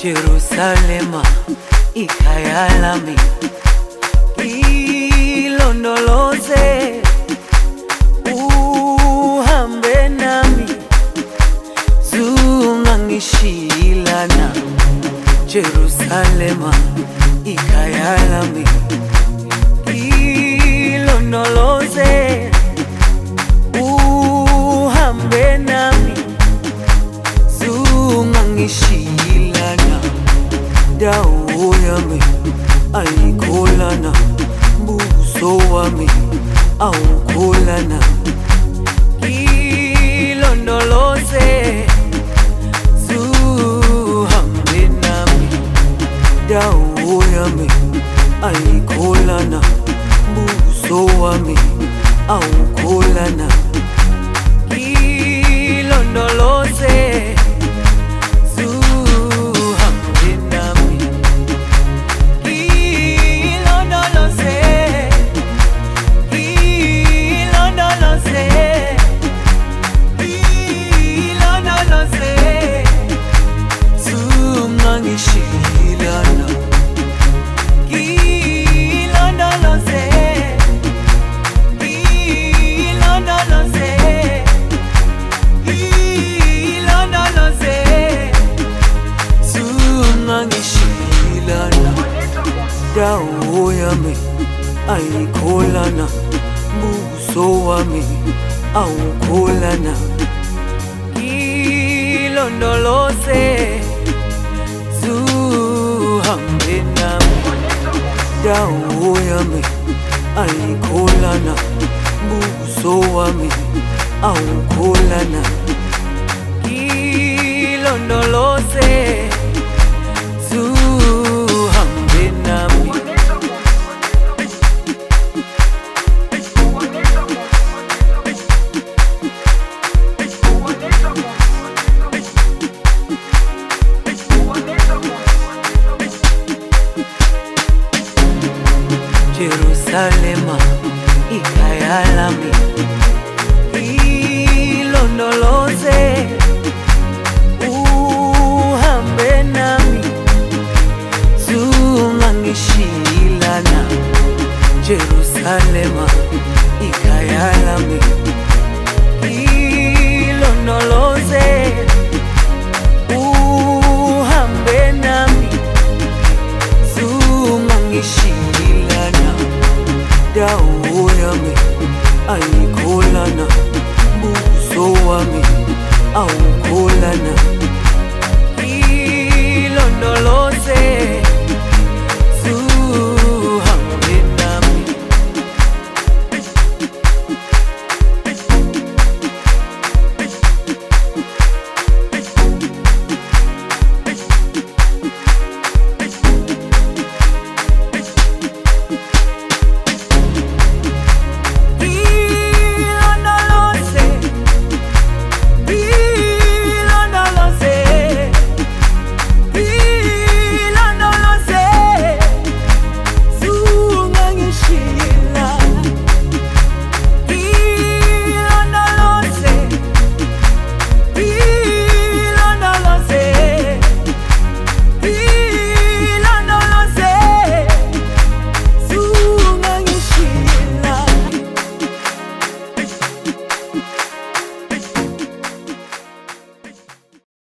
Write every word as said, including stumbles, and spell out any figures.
Jerusalema ikhaya lami, ilondoloze uhambe nami, zungangishilana. Jerusalema ikhaya lami, ilondoloze uhambe nami, zungangishilana. Dawo yami ayikholana, buso wami awukholana. Ilondoloze zuhambe nami, dawo yami ayikholana, buso wami awukholana. Ilondoloze dawo yami ayikholana, buso wami awukholana. Ilondoloze zuhambe nami, dawo yami ayikholana, buso wami awukholana. Ilondoloze zuhambe nami. Jerusalema ikhaya lami, ilondoloze uhambe nami, zungangishilana. Jerusalema ikhaya lami, ilondoloze uhambe nami, zungangishilana. Dawo yami ayikholana, buso wami awukholana.